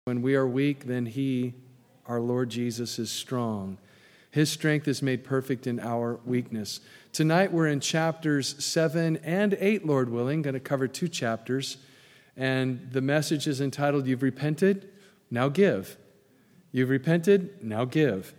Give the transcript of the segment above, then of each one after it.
When we are weak, then He, our Lord Jesus, is strong. His strength is made perfect in our weakness. Tonight we're in chapters 7 and 8, Lord willing. Going to cover 2 chapters. And the message is entitled, You've Repented, Now Give. You've repented, now give.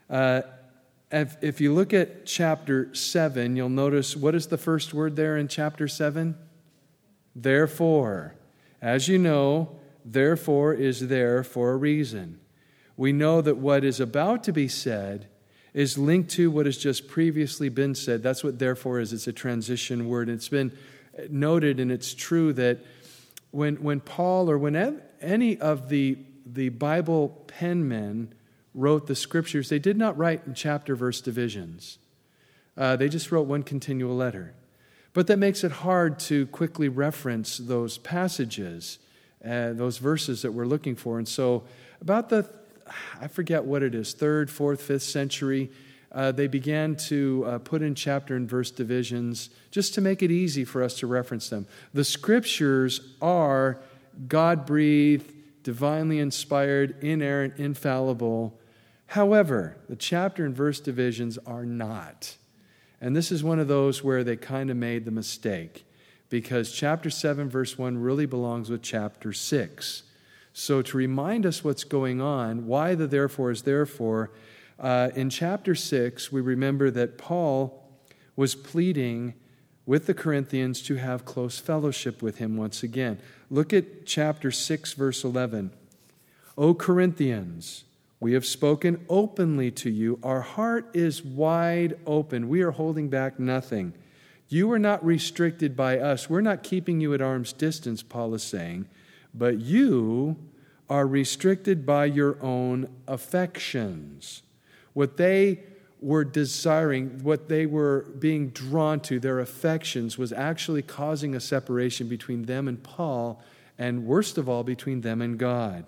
If you look at chapter 7, you'll notice, what is the first word there in chapter 7? Therefore. As you know, therefore is there for a reason. We know that what is about to be said is linked to what has just previously been said. That's what therefore is. It's a transition word. It's been noted, and it's true that when Paul or when any of the Bible penmen wrote the Scriptures, they did not write in chapter-verse divisions. They just wrote one continual letter. But that makes it hard to quickly reference those passages, those verses that we're looking for. And so about I forget what it is, 3rd, 4th, 5th century, they began to put in chapter and verse divisions just to make it easy for us to reference them. The Scriptures are God-breathed, divinely inspired, inerrant, infallible. However, the chapter and verse divisions are not. And this is one of those where they kind of made the mistake, because chapter 7, verse 1 really belongs with chapter 6. So to remind us what's going on, why the therefore is therefore, in chapter 6, we remember that Paul was pleading with the Corinthians to have close fellowship with him once again. Look at chapter 6, verse 11. O Corinthians, we have spoken openly to you. Our heart is wide open. We are holding back nothing. You are not restricted by us. We're not keeping you at arm's distance, Paul is saying, but you are restricted by your own affections. What they were desiring, what they were being drawn to, their affections, was actually causing a separation between them and Paul, and worst of all, between them and God.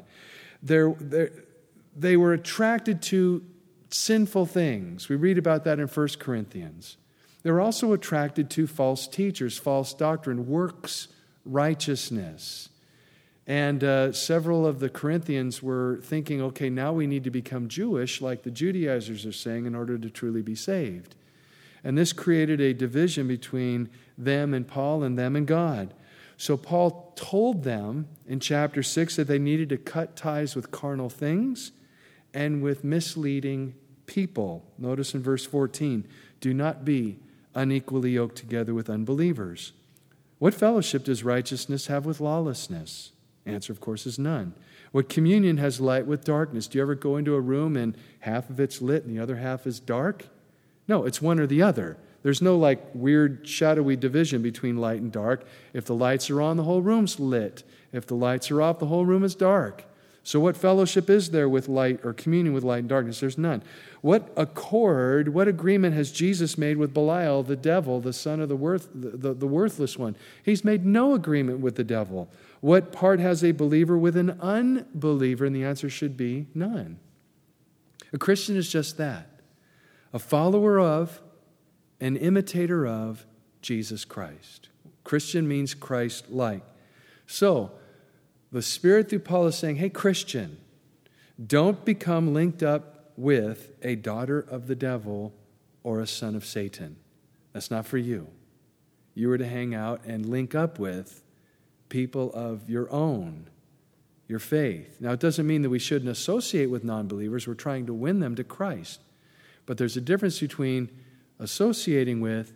They were attracted to sinful things. We read about that in 1 Corinthians. They were also attracted to false teachers, false doctrine, works righteousness. And several of the Corinthians were thinking, okay, now we need to become Jewish, like the Judaizers are saying, in order to truly be saved. And this created a division between them and Paul and them and God. So Paul told them in chapter 6 that they needed to cut ties with carnal things and with misleading people. Notice in verse 14, do not be unequally yoked together with unbelievers. What fellowship does righteousness have with lawlessness? Answer, of course, is none. What communion has light with darkness? Do you ever go into a room and half of it's lit and the other half is dark? No, it's one or the other. There's no weird shadowy division between light and dark. If the lights are on, the whole room's lit. If the lights are off, the whole room is dark. So what fellowship is there with light or communion with light and darkness? There's none. What accord, what agreement has Jesus made with Belial, the devil, the son of the worthless one? He's made no agreement with the devil. What part has a believer with an unbeliever? And the answer should be none. A Christian is just that. A follower of, an imitator of Jesus Christ. Christian means Christ-like. So, the Spirit through Paul is saying, hey, Christian, don't become linked up with a daughter of the devil or a son of Satan. That's not for you. You are to hang out and link up with people of your own, your faith. Now, it doesn't mean that we shouldn't associate with non-believers. We're trying to win them to Christ. But there's a difference between associating with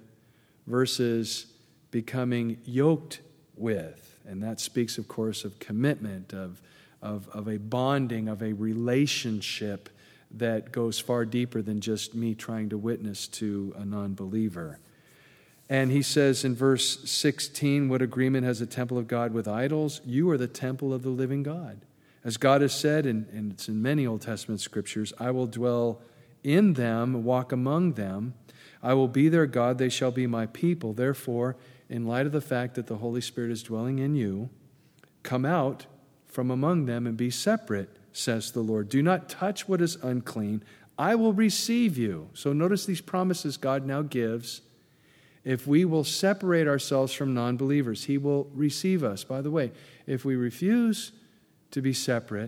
versus becoming yoked with. And that speaks, of course, of commitment, of a bonding, of a relationship that goes far deeper than just me trying to witness to a non-believer. And he says in verse 16, what agreement has the temple of God with idols? You are the temple of the living God. As God has said, and it's in many Old Testament scriptures, I will dwell in them, walk among them. I will be their God, they shall be my people. Therefore, in light of the fact that the Holy Spirit is dwelling in you, come out from among them and be separate, says the Lord. Do not touch what is unclean. I will receive you. So notice these promises God now gives. If we will separate ourselves from non-believers, He will receive us. By the way, if we refuse to be separate,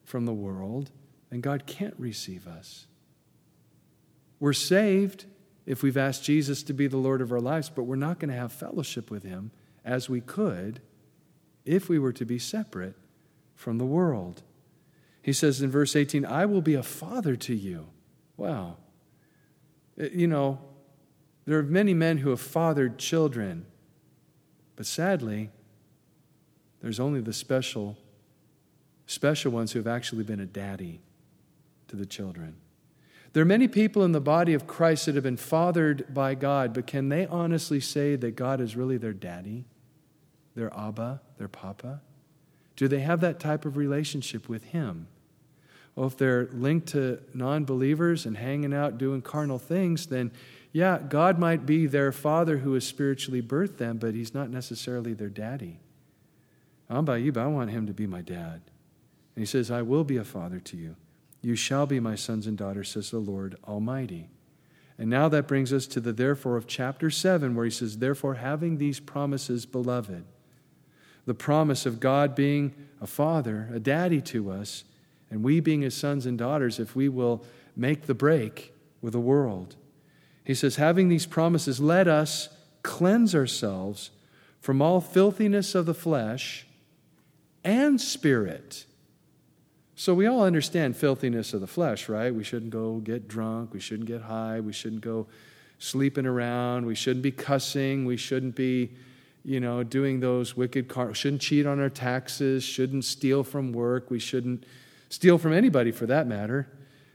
from the world, then God can't receive us. We're saved if we've asked Jesus to be the Lord of our lives, but we're not going to have fellowship with him as we could if we were to be separate from the world. He says in verse 18, I will be a father to you. Wow. You know, there are many men who have fathered children, but sadly, there's only the special ones who have actually been a daddy to the children. There are many people in the body of Christ that have been fathered by God, but can they honestly say that God is really their daddy, their Abba, their Papa? Do they have that type of relationship with him? Well, if they're linked to non-believers and hanging out doing carnal things, then yeah, God might be their father who has spiritually birthed them, but he's not necessarily their daddy. I don't know about you, but I want him to be my dad. And he says, I will be a father to you. You shall be my sons and daughters, says the Lord Almighty. And now that brings us to the therefore of chapter 7, where he says, therefore, having these promises, beloved, the promise of God being a father, a daddy to us, and we being his sons and daughters, if we will make the break with the world. He says, having these promises, let us cleanse ourselves from all filthiness of the flesh and spirit. So we all understand filthiness of the flesh, right? We shouldn't go get drunk. We shouldn't get high. We shouldn't go sleeping around. We shouldn't be cussing. We shouldn't be, doing those wicked shouldn't cheat on our taxes. Shouldn't steal from work. We shouldn't steal from anybody for that matter.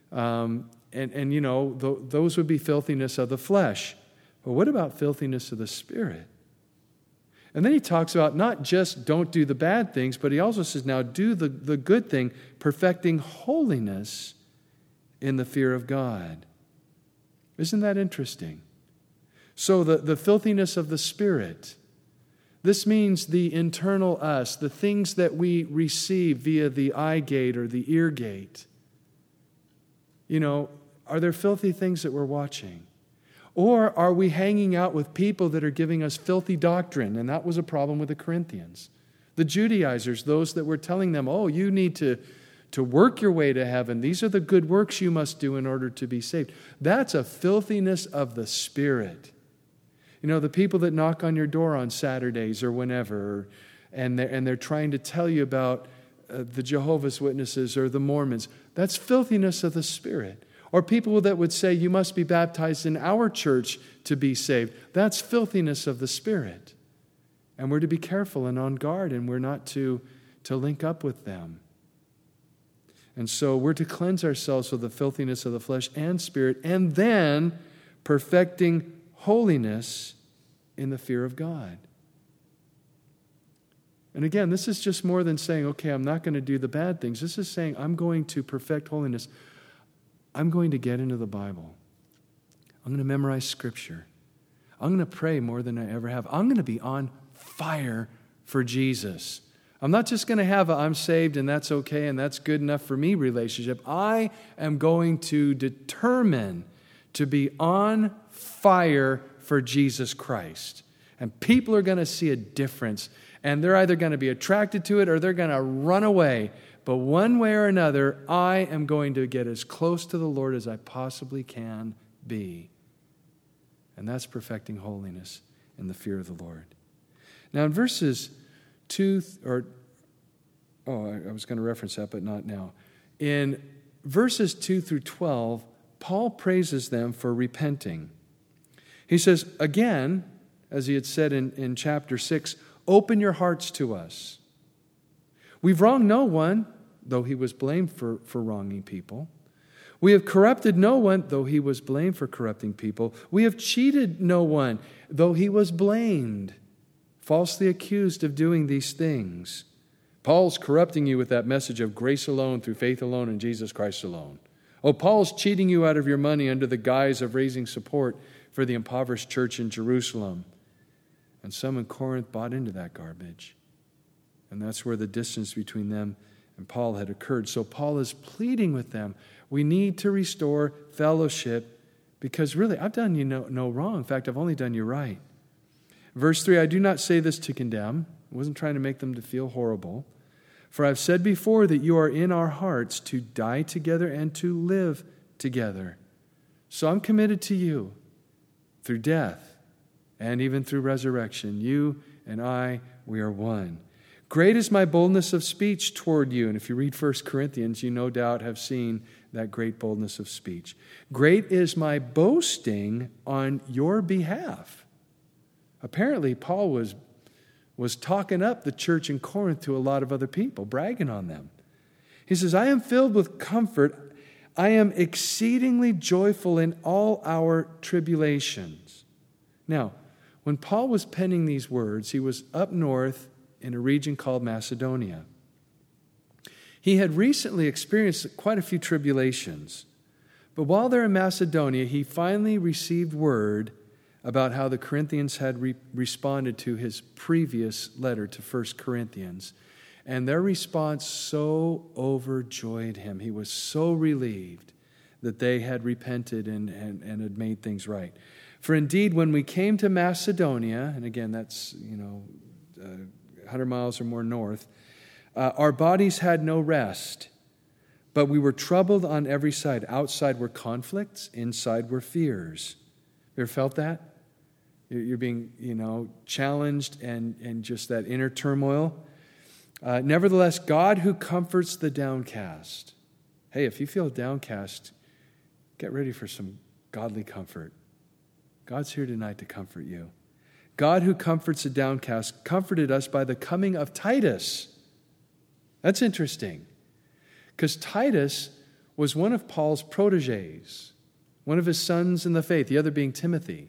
Those would be filthiness of the flesh. But what about filthiness of the spirit? And then he talks about not just don't do the bad things, but he also says, now do the good thing, perfecting holiness in the fear of God. Isn't that interesting? So the filthiness of the spirit, this means the internal us, the things that we receive via the eye gate or the ear gate. Are there filthy things that we're watching? Or are we hanging out with people that are giving us filthy doctrine? And that was a problem with the Corinthians. The Judaizers, those that were telling them, oh, you need to work your way to heaven. These are the good works you must do in order to be saved. That's a filthiness of the spirit. The people that knock on your door on Saturdays or whenever, and they're trying to tell you about the Jehovah's Witnesses or the Mormons, that's filthiness of the spirit. Or people that would say, you must be baptized in our church to be saved. That's filthiness of the spirit. And we're to be careful and on guard, and we're not to link up with them. And so we're to cleanse ourselves of the filthiness of the flesh and spirit, and then perfecting holiness in the fear of God. And again, this is just more than saying, okay, I'm not going to do the bad things. This is saying, I'm going to perfect holiness. I'm going to get into the Bible. I'm going to memorize Scripture. I'm going to pray more than I ever have. I'm going to be on fire for Jesus. I'm not just going to have a I'm saved and that's okay and that's good enough for me relationship. I am going to determine to be on fire for Jesus Christ. And people are going to see a difference. And they're either going to be attracted to it or they're going to run away. But one way or another, I am going to get as close to the Lord as I possibly can be. And that's perfecting holiness in the fear of the Lord. Now in verses 2, I was going to reference that, but not now. In verses 2 through 12, Paul praises them for repenting. He says, again, as he had said in chapter 6, open your hearts to us. We've wronged no one, though he was blamed for wronging people. We have corrupted no one, though he was blamed for corrupting people. We have cheated no one, though he was blamed, falsely accused of doing these things. Paul's corrupting you with that message of grace alone, through faith alone, in Jesus Christ alone. Oh, Paul's cheating you out of your money under the guise of raising support for the impoverished church in Jerusalem. And some in Corinth bought into that garbage. And that's where the distance between them and Paul had occurred. So Paul is pleading with them. We need to restore fellowship because really, I've done you no wrong. In fact, I've only done you right. Verse 3, I do not say this to condemn. I wasn't trying to make them to feel horrible. For I've said before that you are in our hearts to die together and to live together. So I'm committed to you through death and even through resurrection. You and I, we are one. Great is my boldness of speech toward you. And if you read 1 Corinthians, you no doubt have seen that great boldness of speech. Great is my boasting on your behalf. Apparently, Paul was talking up the church in Corinth to a lot of other people, bragging on them. He says, I am filled with comfort. I am exceedingly joyful in all our tribulations. Now, when Paul was penning these words, he was up north in a region called Macedonia. He had recently experienced quite a few tribulations. But while they're in Macedonia, he finally received word about how the Corinthians had responded to his previous letter to 1 Corinthians. And their response so overjoyed him. He was so relieved that they had repented and had made things right. For indeed, when we came to Macedonia, and again, that's, 100 miles or more north, our bodies had no rest, but we were troubled on every side. Outside were conflicts, inside were fears. You ever felt that? You're being, challenged and just that inner turmoil. Nevertheless, God who comforts the downcast. Hey, if you feel downcast, get ready for some godly comfort. God's here tonight to comfort you. God who comforts the downcast comforted us by the coming of Titus. That's interesting, because Titus was one of Paul's proteges, one of his sons in the faith, the other being Timothy.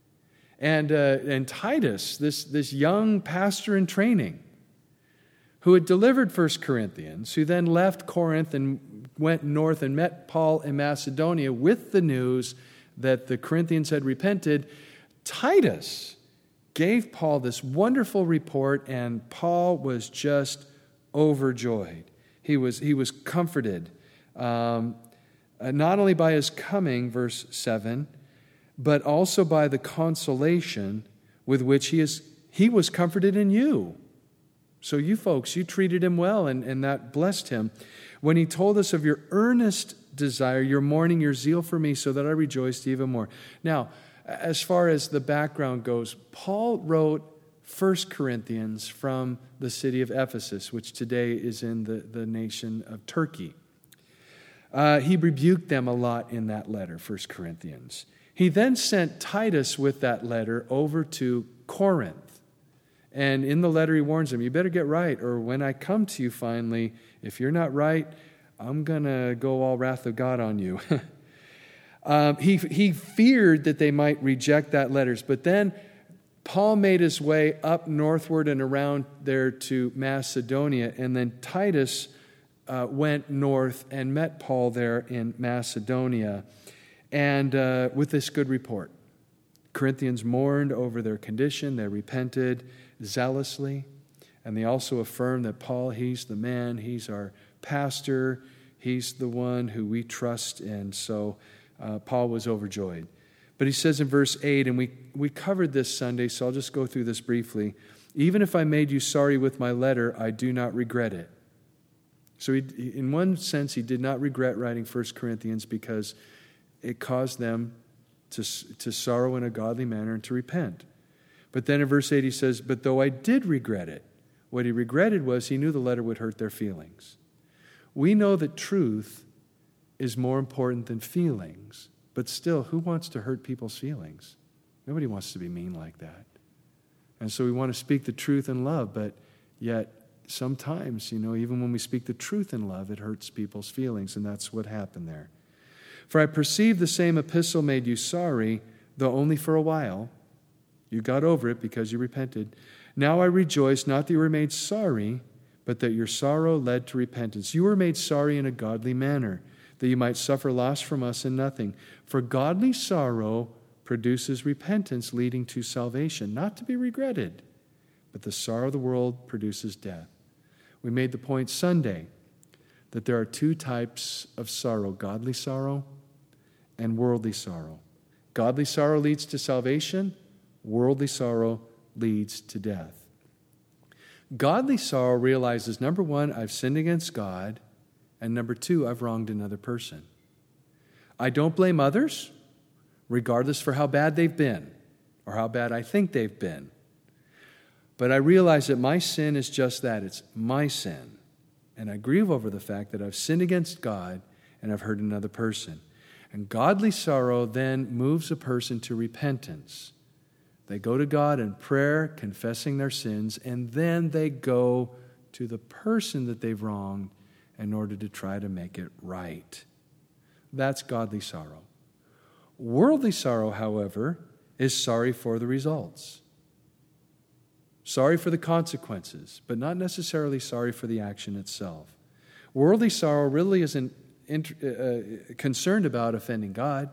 And Titus, this young pastor in training, who had delivered 1 Corinthians, who then left Corinth and went north and met Paul in Macedonia with the news that the Corinthians had repented, Titus gave Paul this wonderful report, and Paul was just overjoyed. He was comforted, not only by his coming, verse 7, but also by the consolation with which he was comforted in you. So you folks, you treated him well, and that blessed him. When he told us of your earnest desire, your mourning, your zeal for me, so that I rejoiced even more. Now, as far as the background goes, Paul wrote 1 Corinthians from the city of Ephesus, which today is in the nation of Turkey. He rebuked them a lot in that letter, 1 Corinthians. He then sent Titus with that letter over to Corinth. And in the letter he warns them, you better get right, or when I come to you finally, if you're not right, I'm going to go all wrath of God on you. He feared that they might reject that letters, but then Paul made his way up northward and around there to Macedonia, and then Titus went north and met Paul there in Macedonia, and with this good report. Corinthians mourned over their condition, they repented zealously, and they also affirmed that Paul, he's the man, he's our pastor, he's the one who we trust, and so Paul was overjoyed. But he says in verse 8, and we covered this Sunday, so I'll just go through this briefly. Even if I made you sorry with my letter, I do not regret it. So in one sense, he did not regret writing 1 Corinthians because it caused them to sorrow in a godly manner and to repent. But then in verse 8 he says, but though I did regret it, what he regretted was he knew the letter would hurt their feelings. We know that truth is more important than feelings. But still, who wants to hurt people's feelings? Nobody wants to be mean like that. And so we want to speak the truth in love, but yet sometimes, even when we speak the truth in love, it hurts people's feelings, and that's what happened there. For I perceive the same epistle made you sorry, though only for a while. You got over it because you repented. Now I rejoice, not that you were made sorry, but that your sorrow led to repentance. You were made sorry in a godly manner, that you might suffer loss from us in nothing. For godly sorrow produces repentance, leading to salvation, not to be regretted, but the sorrow of the world produces death. We made the point Sunday that there are two types of sorrow, godly sorrow and worldly sorrow. Godly sorrow leads to salvation, worldly sorrow leads to death. Godly sorrow realizes, number one, I've sinned against God, and number two, I've wronged another person. I don't blame others, regardless for how bad they've been or how bad I think they've been. But I realize that my sin is just that. It's my sin. And I grieve over the fact that I've sinned against God and I've hurt another person. And godly sorrow then moves a person to repentance. They go to God in prayer, confessing their sins, and then they go to the person that they've wronged in order to try to make it right. That's godly sorrow. Worldly sorrow, however, is sorry for the results. Sorry for the consequences, but not necessarily sorry for the action itself. Worldly sorrow really isn't concerned about offending God.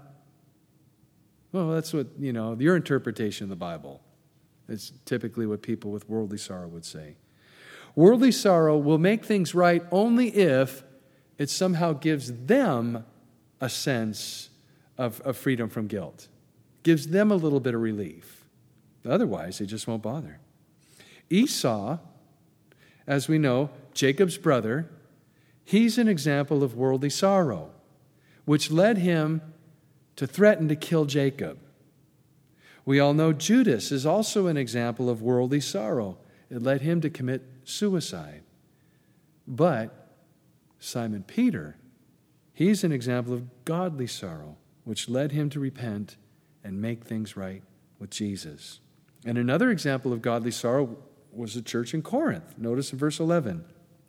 Well, that's what, your interpretation of the Bible is typically what people with worldly sorrow would say. Worldly sorrow will make things right only if it somehow gives them a sense of freedom from guilt, gives them a little bit of relief. Otherwise, they just won't bother. Esau, as we know, Jacob's brother, he's an example of worldly sorrow, which led him to threaten to kill Jacob. We all know Judas is also an example of worldly sorrow. It led him to commit suicide. But Simon Peter, he's an example of godly sorrow, which led him to repent and make things right with Jesus. And another example of godly sorrow was the church in Corinth. Notice in verse 11.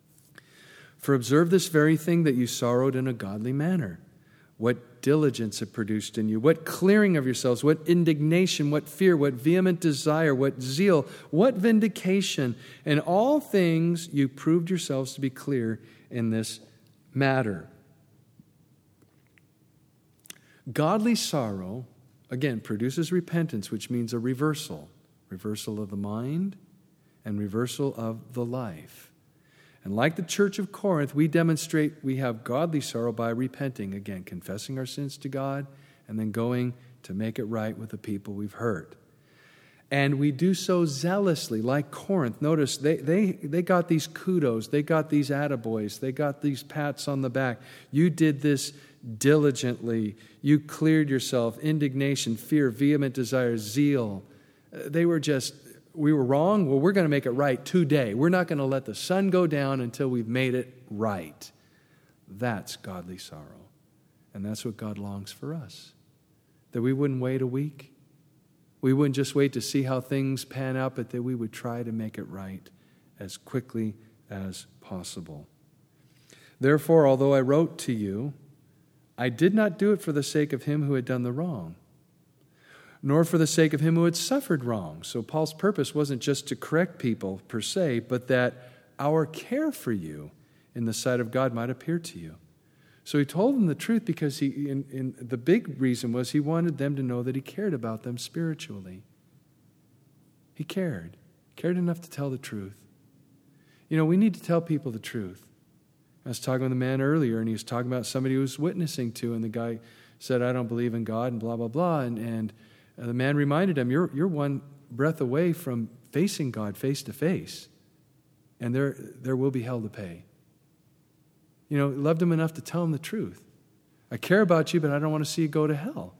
For observe this very thing, that you sorrowed in a godly manner. What diligence it produced in you, what clearing of yourselves, what indignation, what fear, what vehement desire, what zeal, what vindication. In all things you proved yourselves to be clear in this matter. Godly sorrow, again, produces repentance, which means a reversal of the mind and reversal of the life. And like the church of Corinth, we demonstrate we have godly sorrow by repenting, again, confessing our sins to God, and then going to make it right with the people we've hurt. And we do so zealously, like Corinth. Notice, they got these kudos, they got these attaboys, they got these pats on the back. You did this diligently. You cleared yourself. Indignation, fear, vehement desire, zeal. We were wrong. Well, we're going to make it right today. We're not going to let the sun go down until we've made it right. That's godly sorrow. And that's what God longs for us. That we wouldn't wait a week. We wouldn't just wait to see how things pan out, but that we would try to make it right as quickly as possible. Therefore, although I wrote to you, I did not do it for the sake of him who had done the wrong, nor for the sake of him who had suffered wrong. So Paul's purpose wasn't just to correct people per se, but that our care for you in the sight of God might appear to you. So he told them the truth because the big reason was he wanted them to know that he cared about them spiritually. He cared enough to tell the truth. We need to tell people the truth. I was talking with a man earlier, and he was talking about somebody he was witnessing to, and the guy said, I don't believe in God, and blah, blah, blah. And the man reminded him, you're one breath away from facing God face to face, and there will be hell to pay. Loved him enough to tell him the truth. I care about you, but I don't want to see you go to hell.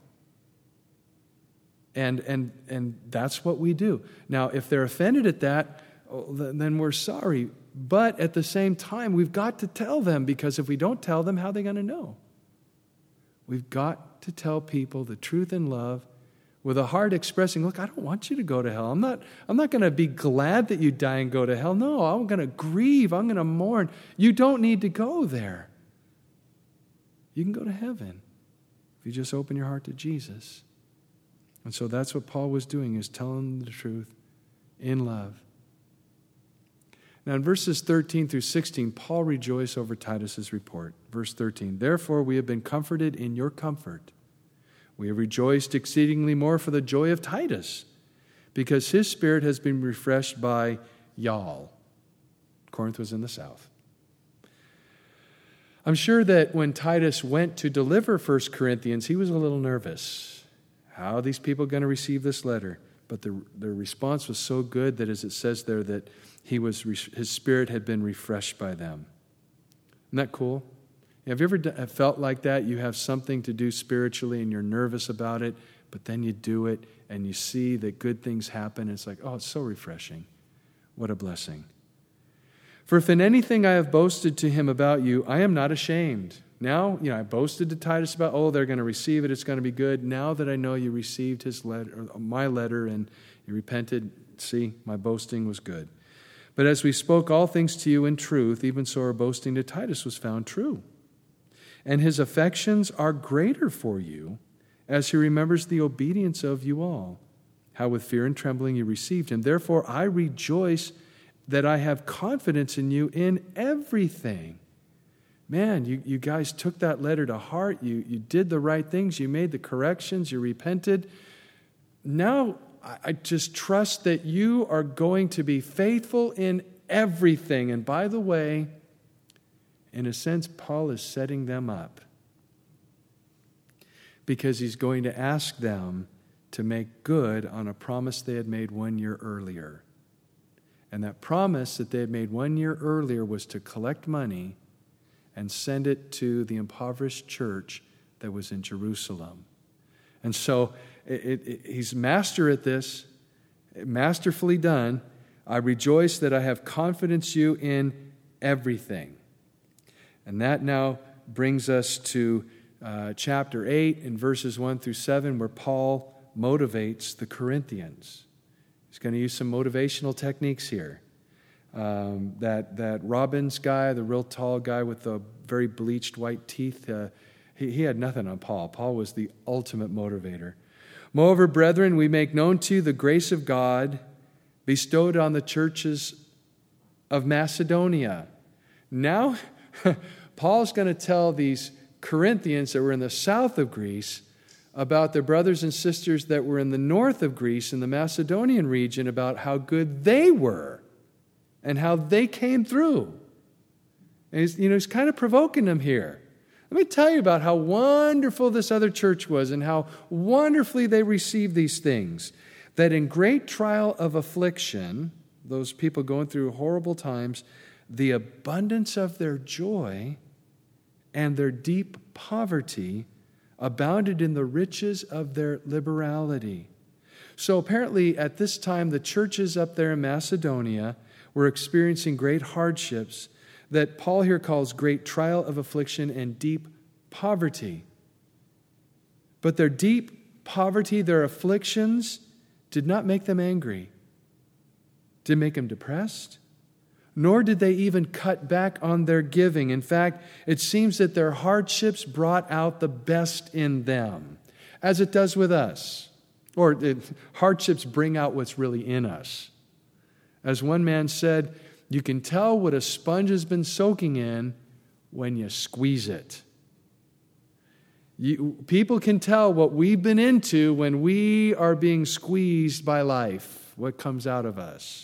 And that's what we do. Now, if they're offended at that, then we're sorry. But at the same time, we've got to tell them, because if we don't tell them, how are they going to know? We've got to tell people the truth in love, with a heart expressing, look, I don't want you to go to hell. I'm not going to be glad that you die and go to hell. No, I'm going to grieve. I'm going to mourn. You don't need to go there. You can go to heaven if you just open your heart to Jesus. And so that's what Paul was doing, is telling them the truth in love. Now in verses 13 through 16, Paul rejoiced over Titus's report. Verse 13, therefore we have been comforted in your comfort. We have rejoiced exceedingly more for the joy of Titus, because his spirit has been refreshed by y'all. Corinth was in the south. I'm sure that when Titus went to deliver 1 Corinthians, he was a little nervous. How are these people going to receive this letter? But their response was so good that, as it says there, that his spirit had been refreshed by them. Isn't that cool? Have you ever felt like that? You have something to do spiritually and you're nervous about it, but then you do it and you see that good things happen. And it's like, oh, it's so refreshing. What a blessing. For if in anything I have boasted to him about you, I am not ashamed. Now, I boasted to Titus about, they're going to receive it, it's going to be good. Now that I know you received his letter, my letter, and you repented, see, my boasting was good. But as we spoke all things to you in truth, even so our boasting to Titus was found true. And his affections are greater for you, as he remembers the obedience of you all, how with fear and trembling you received him. Therefore I rejoice that I have confidence in you in everything. Man, you guys took that letter to heart. You did the right things. You made the corrections. You repented. Now I just trust that you are going to be faithful in everything. And by the way, in a sense, Paul is setting them up because he's going to ask them to make good on a promise they had made 1 year earlier. And that promise that they had made 1 year earlier was to collect money and send it to the impoverished church that was in Jerusalem. And so he's master at this, masterfully done. I rejoice that I have confidence you in everything. And that now brings us to chapter 8 in verses 1 through 7, where Paul motivates the Corinthians. He's going to use some motivational techniques here. That Robbins guy, the real tall guy with the very bleached white teeth, he had nothing on Paul. Paul was the ultimate motivator. Moreover, brethren, we make known to you the grace of God bestowed on the churches of Macedonia. Now, Paul's going to tell these Corinthians that were in the south of Greece about their brothers and sisters that were in the north of Greece, in the Macedonian region, about how good they were and how they came through. And he's kind of provoking them here. Let me tell you about how wonderful this other church was and how wonderfully they received these things. That in great trial of affliction, those people going through horrible times, the abundance of their joy and their deep poverty abounded in the riches of their liberality. So apparently at this time, the churches up there in Macedonia were experiencing great hardships that Paul here calls great trial of affliction and deep poverty. But their deep poverty, their afflictions, did not make them angry. Didn't make them depressed. Nor did they even cut back on their giving. In fact, it seems that their hardships brought out the best in them, as it does with us. Hardships bring out what's really in us. As one man said, you can tell what a sponge has been soaking in when you squeeze it. People can tell what we've been into when we are being squeezed by life, what comes out of us.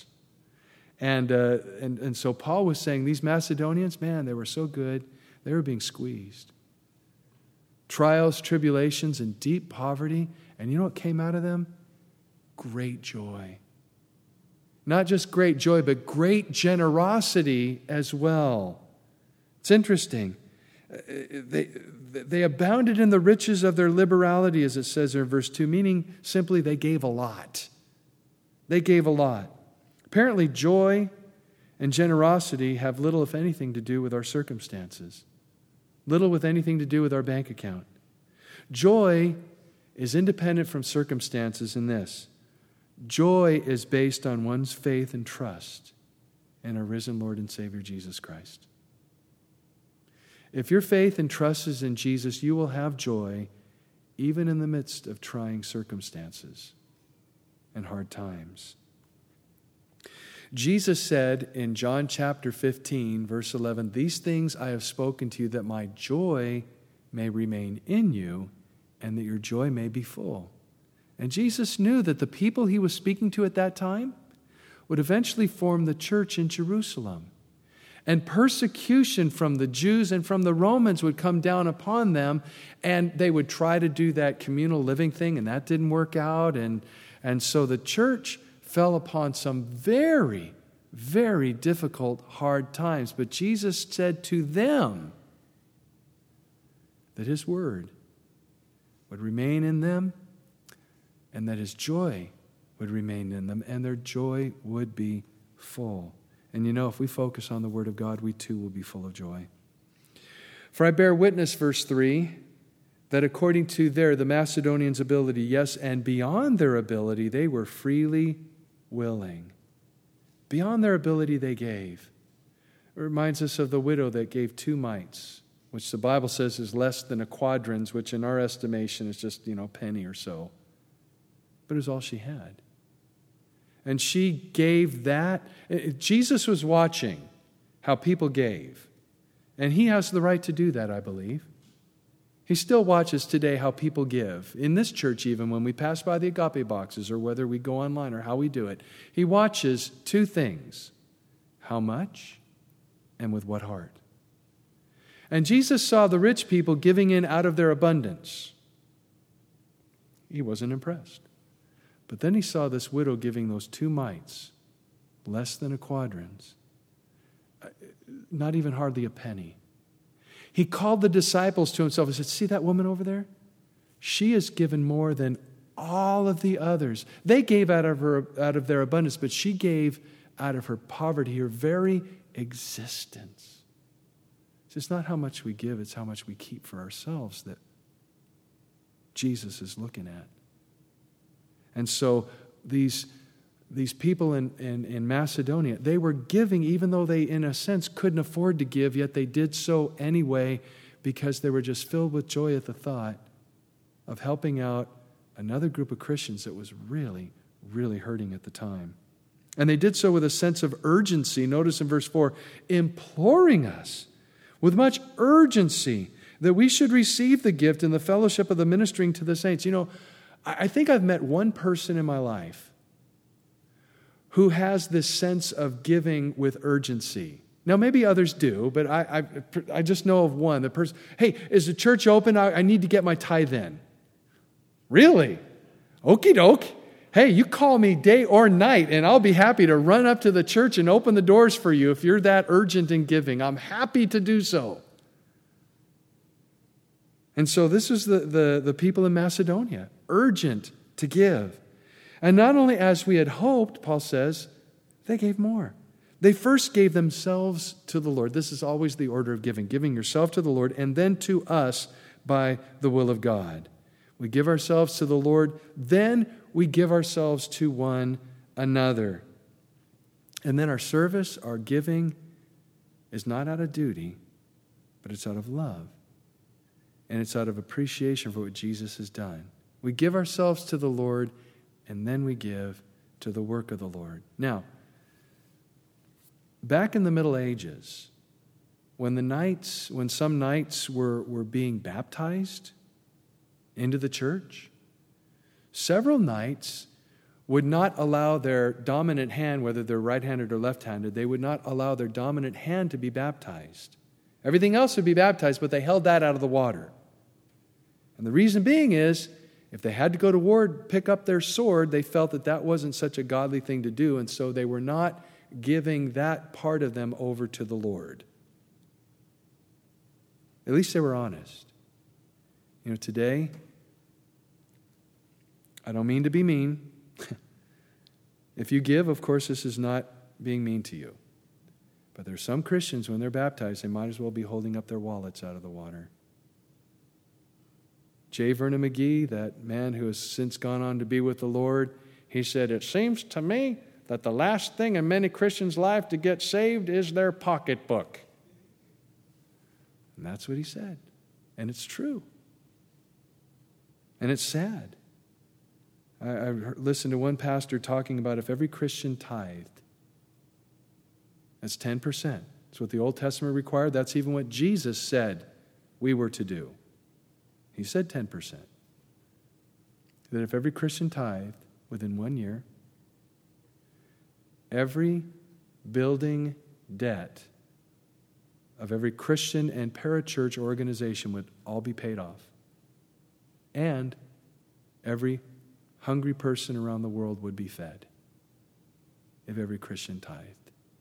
And so Paul was saying, these Macedonians, man, they were so good. They were being squeezed. Trials, tribulations, and deep poverty. And you know what came out of them? Great joy. Not just great joy, but great generosity as well. It's interesting. They abounded in the riches of their liberality, as it says there in verse 2, meaning simply they gave a lot. They gave a lot. Apparently, joy and generosity have little, if anything, to do with our circumstances. Little with anything to do with our bank account. Joy is independent from circumstances in this. Joy is based on one's faith and trust in our risen Lord and Savior, Jesus Christ. If your faith and trust is in Jesus, you will have joy even in the midst of trying circumstances and hard times. Jesus said in John chapter 15, verse 11, "These things I have spoken to you that my joy may remain in you and that your joy may be full." And Jesus knew that the people he was speaking to at that time would eventually form the church in Jerusalem. And persecution from the Jews and from the Romans would come down upon them, and they would try to do that communal living thing, and that didn't work out. And so the church fell upon some very, very difficult, hard times. But Jesus said to them that his word would remain in them and that his joy would remain in them and their joy would be full. And if we focus on the word of God, we too will be full of joy. For I bear witness, verse 3, that according to the Macedonians' ability, yes, and beyond their ability, they were freely willing. Beyond their ability, they gave. It reminds us of the widow that gave 2 mites, which the Bible says is less than a quadrans, which in our estimation is just, a penny or so. But it was all she had. And she gave that. Jesus was watching how people gave. And he has the right to do that, I believe. He still watches today how people give. In this church even, when we pass by the agape boxes or whether we go online or how we do it, he watches 2 things. How much and with what heart. And Jesus saw the rich people giving in out of their abundance. He wasn't impressed. But then he saw this widow giving those 2 mites, less than a quadrans, not even hardly a penny. He called the disciples to himself and said, see that woman over there? She has given more than all of the others. They gave out of their abundance, but she gave out of her poverty, her very existence. It's not how much we give, it's how much we keep for ourselves that Jesus is looking at. And so these people in Macedonia, they were giving even though they, in a sense, couldn't afford to give, yet they did so anyway because they were just filled with joy at the thought of helping out another group of Christians that was really, really hurting at the time. And they did so with a sense of urgency. Notice in verse 4, imploring us with much urgency that we should receive the gift in the fellowship of the ministering to the saints. I think I've met one person in my life who has this sense of giving with urgency. Now, maybe others do, but I just know of one. The person, hey, is the church open? I need to get my tithe in. Really? Okie doke. Hey, you call me day or night, and I'll be happy to run up to the church and open the doors for you if you're that urgent in giving. I'm happy to do so. And so this is the people in Macedonia, urgent to give. And not only as we had hoped, Paul says, they gave more. They first gave themselves to the Lord. This is always the order of giving yourself to the Lord and then to us by the will of God. We give ourselves to the Lord, then we give ourselves to one another. And then our service, our giving, is not out of duty, but it's out of love. And it's out of appreciation for what Jesus has done. We give ourselves to the Lord, and then we give to the work of the Lord. Now, back in the Middle Ages, when some knights were being baptized into the church, several knights would not allow their dominant hand, whether they're right-handed or left-handed, they would not allow their dominant hand to be baptized. Everything else would be baptized, but they held that out of the water. And the reason being is, if they had to go to war, pick up their sword, they felt that wasn't such a godly thing to do, and so they were not giving that part of them over to the Lord. At least they were honest. Today, I don't mean to be mean. If you give, of course, this is not being mean to you. But there's some Christians, when they're baptized, they might as well be holding up their wallets out of the water. J. Vernon McGee, that man who has since gone on to be with the Lord, he said, it seems to me that the last thing in many Christians' life to get saved is their pocketbook. And that's what he said. And it's true. And it's sad. I listened to one pastor talking about if every Christian tithed, that's 10%. That's what the Old Testament required. That's even what Jesus said we were to do. He said 10%. That if every Christian tithed within 1 year, every building debt of every Christian and parachurch organization would all be paid off. And every hungry person around the world would be fed if every Christian tithed.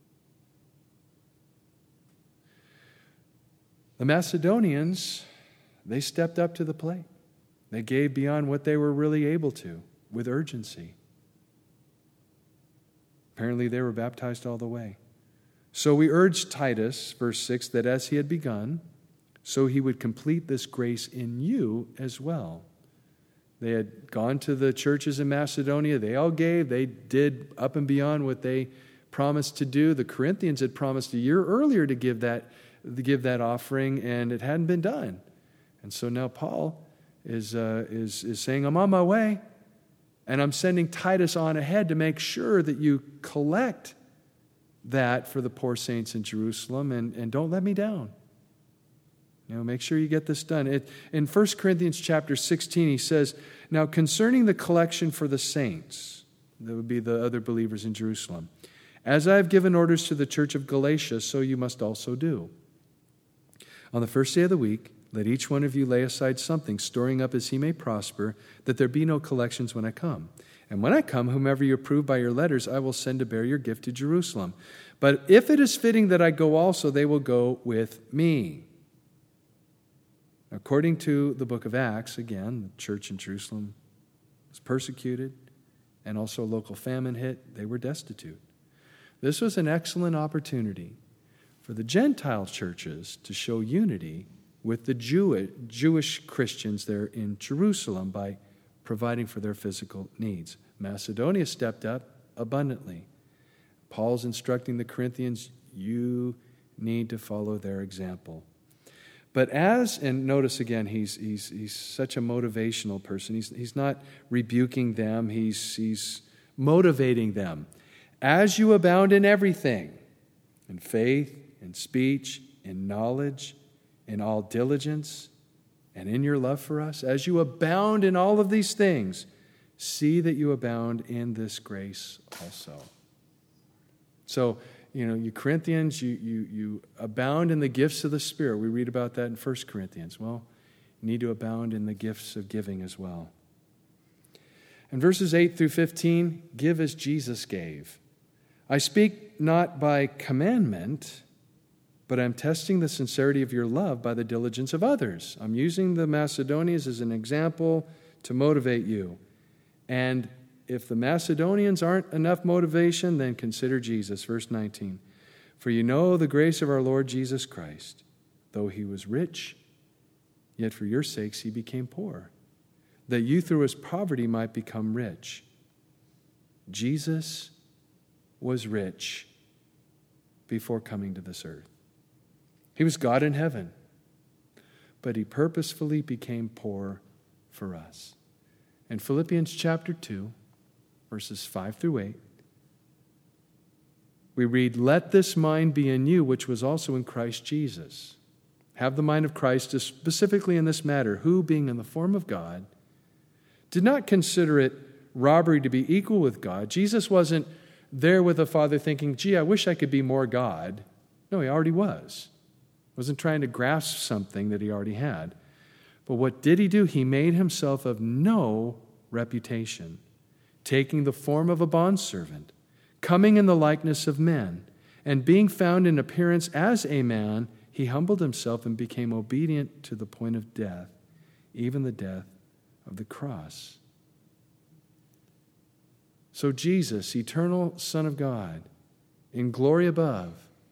The Macedonians, they stepped up to the plate. They gave beyond what they were really able to, with urgency. Apparently they were baptized all the way. So we urge Titus, verse 6, that as he had begun, so he would complete this grace in you as well. They had gone to the churches in Macedonia. They all gave. They did up and beyond what they promised to do. The Corinthians had promised a year earlier to give that offering, and it hadn't been done. And so now Paul is saying, I'm on my way, and I'm sending Titus on ahead to make sure that you collect that for the poor saints in Jerusalem, and don't let me down. Make sure you get this done. In 1 Corinthians chapter 16, he says, now concerning the collection for the saints, that would be the other believers in Jerusalem, as I have given orders to the church of Galatia, so you must also do. On the first day of the week, let each one of you lay aside something, storing up as he may prosper, that there be no collections when I come. And when I come, whomever you approve by your letters, I will send to bear your gift to Jerusalem. But if it is fitting that I go also, they will go with me. According to the book of Acts, again, the church in Jerusalem was persecuted, and also a local famine hit. They were destitute. This was an excellent opportunity for the Gentile churches to show unity with the Jewish Christians there in Jerusalem by providing for their physical needs. Macedonia stepped up abundantly. Paul's instructing the Corinthians, you need to follow their example. But and notice again, he's such a motivational person. He's not rebuking them, he's motivating them. As you abound in everything, in faith, in speech, in knowledge, in all diligence, and in your love for us, as you abound in all of these things, see that you abound in this grace also. So, you Corinthians, you abound in the gifts of the Spirit. We read about that in 1 Corinthians. Well, you need to abound in the gifts of giving as well. In verses 8 through 15, give as Jesus gave. I speak not by commandment, but I'm testing the sincerity of your love by the diligence of others. I'm using the Macedonians as an example to motivate you. And if the Macedonians aren't enough motivation, then consider Jesus. Verse 19. For you know the grace of our Lord Jesus Christ. Though he was rich, yet for your sakes he became poor, that you through his poverty might become rich. Jesus was rich before coming to this earth. He was God in heaven, but he purposefully became poor for us. In Philippians chapter 2, verses 5 through 8, we read, let this mind be in you, which was also in Christ Jesus. Have the mind of Christ, specifically in this matter, who, being in the form of God, did not consider it robbery to be equal with God. Jesus wasn't there with the Father thinking, gee, I wish I could be more God. No, he already was. He wasn't trying to grasp something that he already had. But what did he do? He made himself of no reputation, taking the form of a bondservant, coming in the likeness of men, and being found in appearance as a man, he humbled himself and became obedient to the point of death, even the death of the cross. So Jesus, eternal Son of God, in glory above,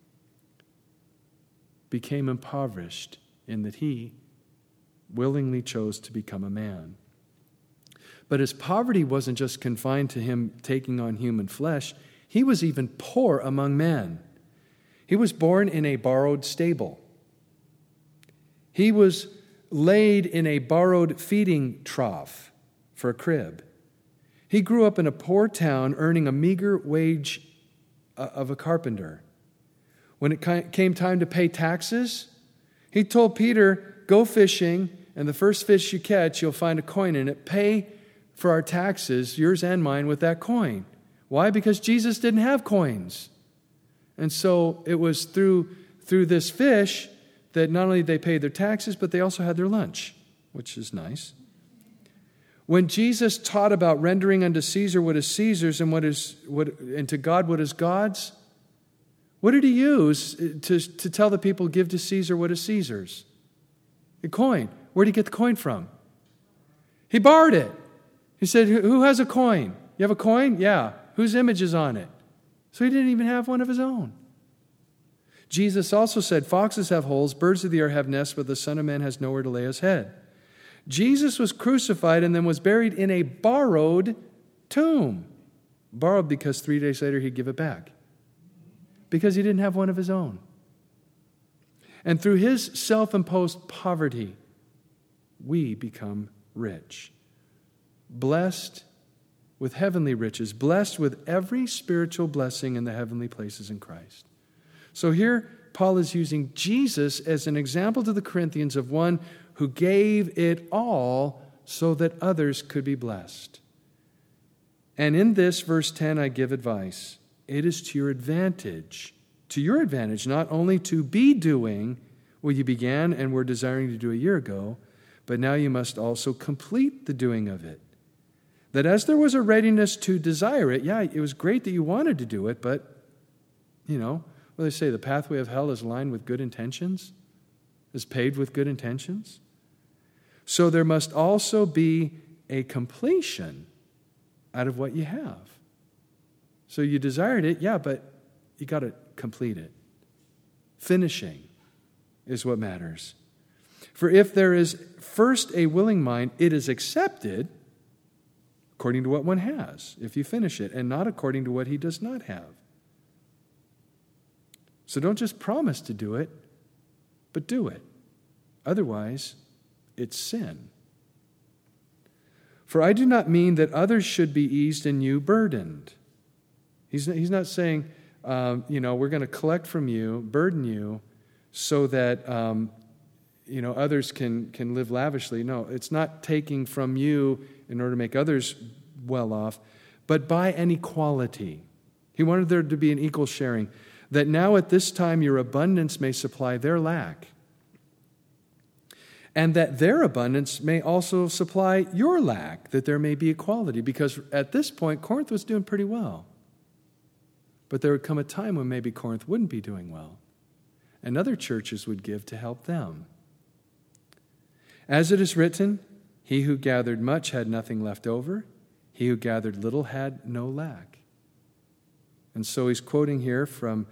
became impoverished in that he willingly chose to become a man. But his poverty wasn't just confined to him taking on human flesh. He was even poor among men. He was born in a borrowed stable. He was laid in a borrowed feeding trough for a crib. He grew up in a poor town earning a meager wage of a carpenter. When it came time to pay taxes, he told Peter, go fishing, and the first fish you catch, you'll find a coin in it. Pay for our taxes, yours and mine, with that coin. Why? Because Jesus didn't have coins. And so it was through this fish that not only they paid their taxes, but they also had their lunch, which is nice. When Jesus taught about rendering unto Caesar what is Caesar's and to God what is God's, What did he use to tell the people, give to Caesar what is Caesar's? A coin. Where did he get the coin from? He borrowed it. He said, who has a coin? You have a coin? Yeah. Whose image is on it? So he didn't even have one of his own. Jesus also said, foxes have holes, birds of the air have nests, but the Son of Man has nowhere to lay his head. Jesus was crucified and then was buried in a borrowed tomb. Borrowed because 3 days later he'd give it back. Because he didn't have one of his own. And through his self-imposed poverty, we become rich. Blessed with heavenly riches, blessed with every spiritual blessing in the heavenly places in Christ. So here, Paul is using Jesus as an example to the Corinthians of one who gave it all so that others could be blessed. And in this, verse 10, I give advice. It is to your advantage, not only to be doing what you began and were desiring to do a year ago, but now you must also complete the doing of it. That as there was a readiness to desire it, it was great that you wanted to do it, but, what do they say? The pathway of hell is lined with good intentions, is paved with good intentions. So there must also be a completion out of what you have. So you desired it, but you got to complete it. Finishing is what matters. For if there is first a willing mind, it is accepted according to what one has, if you finish it, and not according to what he does not have. So don't just promise to do it, but do it. Otherwise, it's sin. For I do not mean that others should be eased and you burdened. He's not saying, we're going to collect from you, burden you, so that, others can live lavishly. No, it's not taking from you in order to make others well off, but by an equality. He wanted there to be an equal sharing, that now at this time your abundance may supply their lack, and that their abundance may also supply your lack, that there may be equality. Because at this point, Corinth was doing pretty well. But there would come a time when maybe Corinth wouldn't be doing well, and other churches would give to help them. As it is written, he who gathered much had nothing left over. He who gathered little had no lack. And so he's quoting here from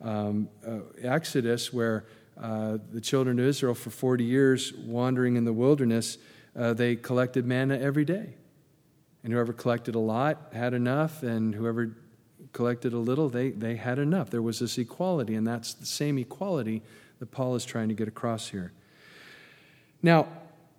Exodus, where the children of Israel, for 40 years wandering in the wilderness, they collected manna every day. And whoever collected a lot had enough, and whoever collected a little, they had enough. There was this equality, and that's the same equality that Paul is trying to get across here. Now,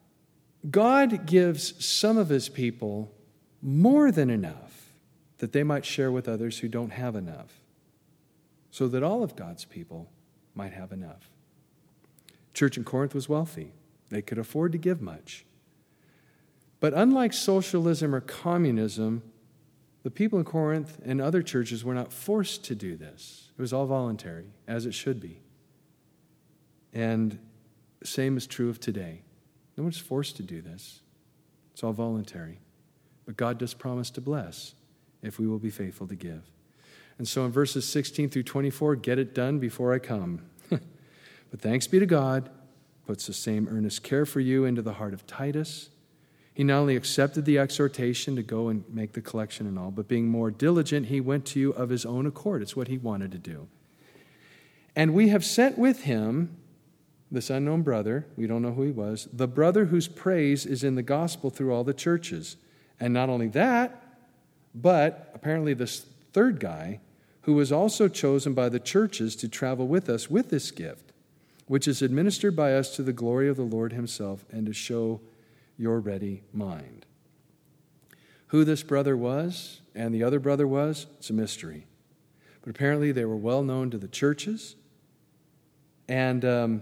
God gives some of his people more than enough that they might share with others who don't have enough, so that all of God's people might have enough. Church in Corinth was wealthy. They could afford to give much. But unlike socialism or communism, the people in Corinth and other churches were not forced to do this. It was all voluntary, as it should be. And the same is true of today. No one's forced to do this. It's all voluntary. But God does promise to bless if we will be faithful to give. And so in verses 16 through 24, get it done before I come. But thanks be to God, puts the same earnest care for you into the heart of Titus. He not only accepted the exhortation to go and make the collection and all, but being more diligent, he went to you of his own accord. It's what he wanted to do. And we have sent with him this unknown brother, we don't know who he was, the brother whose praise is in the gospel through all the churches. And not only that, but apparently this third guy, who was also chosen by the churches to travel with us with this gift, which is administered by us to the glory of the Lord himself and to show your ready mind. Who this brother was and the other brother was, it's a mystery. But apparently they were well known to the churches, and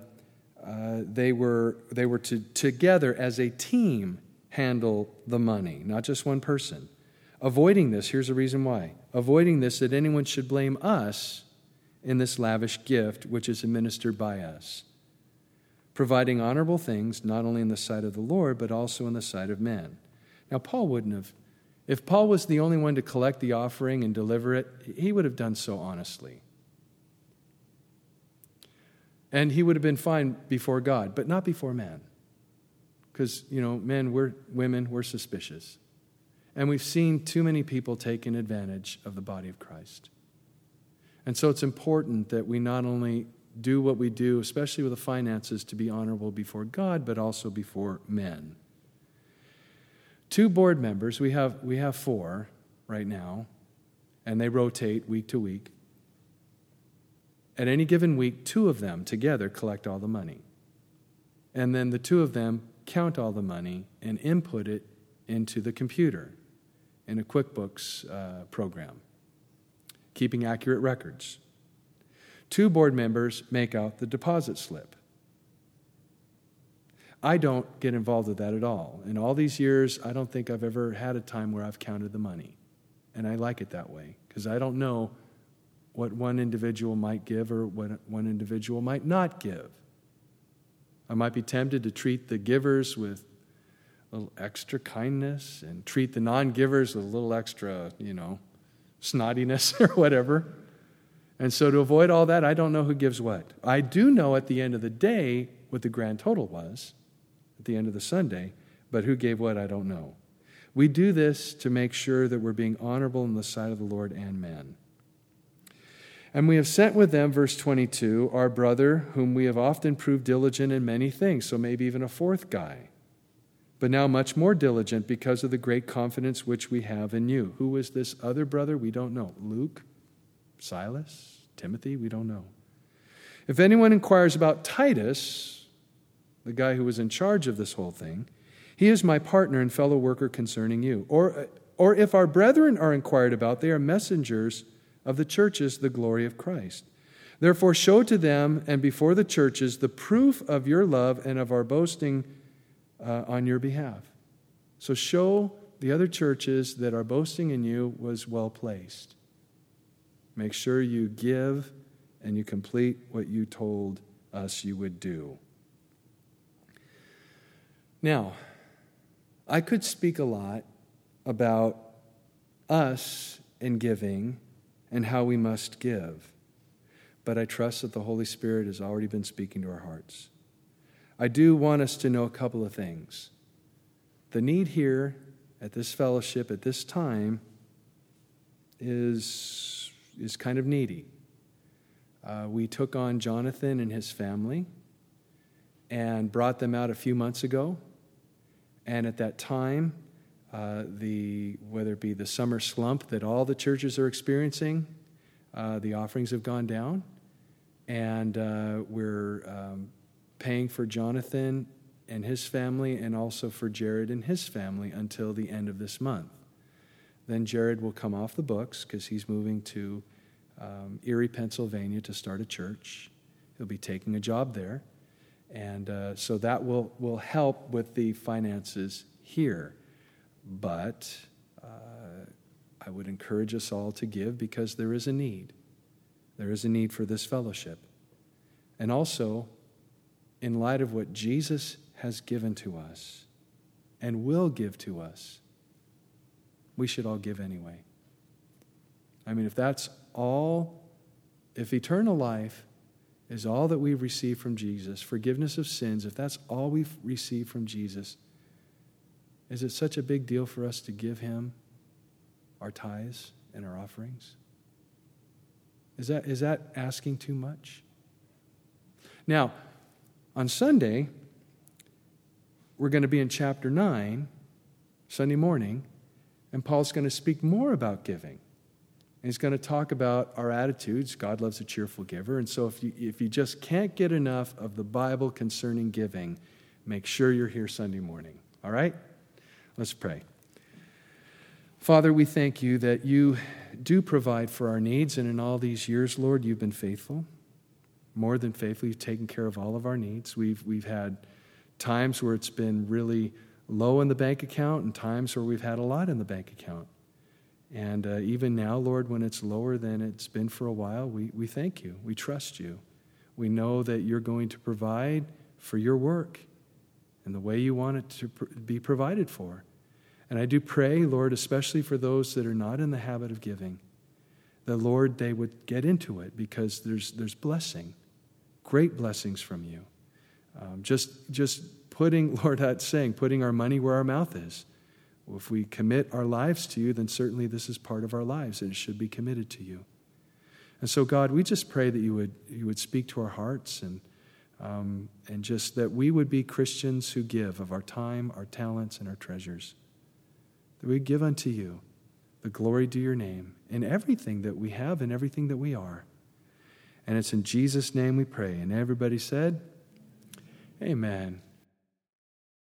they were to together as a team handle the money, not just one person. Avoiding this, here's the reason why. Avoiding this, that anyone should blame us in this lavish gift which is administered by us, providing honorable things not only in the sight of the Lord, but also in the sight of men. Now, Paul wouldn't have, if Paul was the only one to collect the offering and deliver it, he would have done so honestly. And he would have been fine before God, but not before man. Because, men, women, we're suspicious. And we've seen too many people taking advantage of the body of Christ. And so it's important that we not only do what we do, especially with the finances, to be honorable before God, but also before men. 2 board members, we have 4 right now, and they rotate week to week. At any given week, 2 of them together collect all the money. And then the 2 of them count all the money and input it into the computer in a QuickBooks program, keeping accurate records. 2 board members make out the deposit slip. I don't get involved with that at all. In all these years, I don't think I've ever had a time where I've counted the money. And I like it that way, because I don't know what one individual might give or what one individual might not give. I might be tempted to treat the givers with a little extra kindness and treat the non-givers with a little extra, snottiness or whatever. And so to avoid all that, I don't know who gives what. I do know at the end of the day what the grand total was at the end of the Sunday, but who gave what, I don't know. We do this to make sure that we're being honorable in the sight of the Lord and man. And we have sent with them, verse 22, our brother, whom we have often proved diligent in many things, so maybe even a 4th guy, but now much more diligent because of the great confidence which we have in you. Who is this other brother? We don't know. Luke? Silas? Timothy? We don't know. If anyone inquires about Titus, the guy who was in charge of this whole thing, he is my partner and fellow worker concerning you. Or if our brethren are inquired about, they are messengers of the churches, the glory of Christ. Therefore, show to them and before the churches the proof of your love and of our boasting on your behalf. So show the other churches that our boasting in you was well placed. Make sure you give and you complete what you told us you would do. Now, I could speak a lot about us and giving and how we must give, but I trust that the Holy Spirit has already been speaking to our hearts. I do want us to know a couple of things. The need here at this fellowship at this time is kind of needy. We took on Jonathan and his family and brought them out a few months ago. And at that time, whether it be the summer slump that all the churches are experiencing, the offerings have gone down. And we're paying for Jonathan and his family and also for Jared and his family until the end of this month. Then Jared will come off the books because he's moving to Erie, Pennsylvania to start a church. He'll be taking a job there. And so that will help with the finances here. But I would encourage us all to give because there is a need. There is a need for this fellowship. And also, in light of what Jesus has given to us and will give to us, we should all give anyway. I mean, if that's all, if eternal life is all that we've received from Jesus, forgiveness of sins, if that's all we've received from Jesus, is it such a big deal for us to give him our tithes and our offerings? Is that asking too much? Now, on Sunday, we're going to be in chapter 9, Sunday morning, and Paul's going to speak more about giving. And he's going to talk about our attitudes. God loves a cheerful giver. And so if you just can't get enough of the Bible concerning giving, make sure you're here Sunday morning. All right? Let's pray. Father, we thank you that you do provide for our needs. And in all these years, Lord, you've been faithful. More than faithful. You've taken care of all of our needs. We've had times where it's been really low in the bank account and times where we've had a lot in the bank account. And even now, Lord, when it's lower than it's been for a while, we thank you. We trust you. We know that you're going to provide for your work and the way you want it to be provided for. And I do pray, Lord, especially for those that are not in the habit of giving, that, Lord, they would get into it because there's blessing great blessings from you. Just putting, Lord, that's saying, putting our money where our mouth is. If we commit our lives to you, then certainly this is part of our lives, and it should be committed to you. And so, God, we just pray that you would speak to our hearts, and just that we would be Christians who give of our time, our talents, and our treasures. That we give unto you the glory due your name in everything that we have and everything that we are. And it's in Jesus' name we pray. And everybody said, amen.